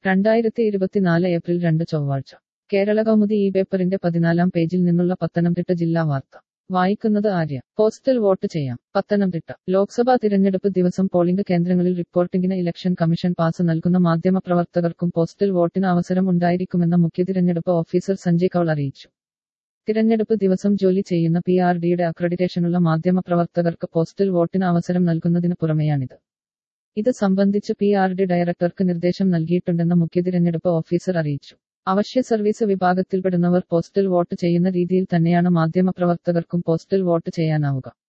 2024 April 2 ചൊവ്വാഴ്ച കേരള കൗമുദി ഈ പേപ്പറിന്റെ 14-ാം പേജിൽ നിന്നുള്ള പത്തനംതിട്ട ജില്ലാ വാർത്ത വായിക്കുന്നത് ആര്യ. പോസ്റ്റൽ വോട്ട് ചെയ്യാം. പത്തനംതിട്ട ലോക്സഭാ തിരഞ്ഞെടുപ്പ് ദിവസം പോളിംഗ് കേന്ദ്രങ്ങളിൽ റിപ്പോർട്ടിംഗിന് ഇലക്ഷൻ കമ്മീഷൻ പാസ് നൽകുന്ന മാധ്യമപ്രവർത്തകർക്കും പോസ്റ്റൽ വോട്ടിന് അവസരം ഉണ്ടായിരിക്കുമെന്ന് മുഖ്യ തിരഞ്ഞെടുപ്പ് ഓഫീസർ സഞ്ജയ് കൗൾ അറിയിച്ചു. തിരഞ്ഞെടുപ്പ് ദിവസം ജോലി ചെയ്യുന്ന PRDയുടെ അക്രഡിറ്റേഷനുള്ള മാധ്യമപ്രവർത്തകർക്ക് പോസ്റ്റൽ വോട്ടിന് അവസരം നൽകുന്നതിന് പുറമെയാണിത്. ഇത് സംബന്ധിച്ച് PRD ഡയറക്ടർക്ക് നിർദ്ദേശം നൽകിയിട്ടുണ്ടെന്ന് മുഖ്യ തിരഞ്ഞെടുപ്പ് ഓഫീസർ അറിയിച്ചു. അവശ്യ സർവീസ് വിഭാഗത്തിൽപ്പെടുന്നവർ പോസ്റ്റൽ വോട്ട് ചെയ്യുന്ന രീതിയിൽ തന്നെയാണ് മാധ്യമപ്രവർത്തകർക്കും പോസ്റ്റൽ വോട്ട് ചെയ്യാനാവുക.